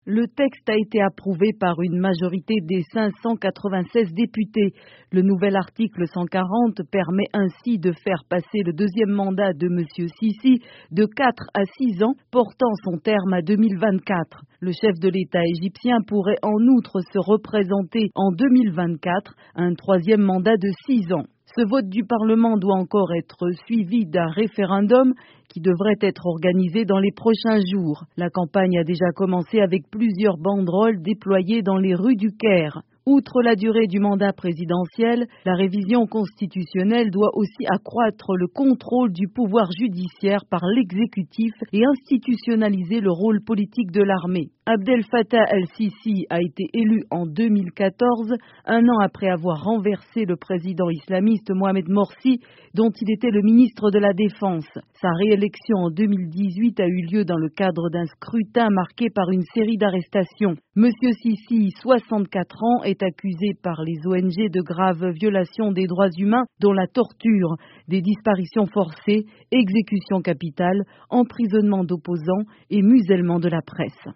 Le texte a été approuvé par une majorité des 596 députés. Le nouvel article 140 permet ainsi de faire passer le deuxième mandat de M. Sisi de 4 à 6 ans, portant son terme à 2024. Le chef de l'État égyptien pourrait en outre se représenter en 2024 un troisième mandat de 6 ans. Ce vote du Parlement doit encore être suivi d'un référendum qui devrait être organisé dans les prochains jours. La campagne a déjà commencé avec plusieurs banderoles déployées dans les rues du Caire. Outre la durée du mandat présidentiel, la révision constitutionnelle doit aussi accroître le contrôle du pouvoir judiciaire par l'exécutif et institutionnaliser le rôle politique de l'armée. Abdel Fattah el-Sisi a été élu en 2014, un an après avoir renversé le président islamiste Mohamed Morsi, dont il était le ministre de la Défense. Sa réélection en 2018 a eu lieu dans le cadre d'un scrutin marqué par une série d'arrestations. Monsieur Sisi, 64 ans, est accusé par les ONG de graves violations des droits humains, dont la torture, des disparitions forcées, exécutions capitales, emprisonnement d'opposants et musellement de la presse.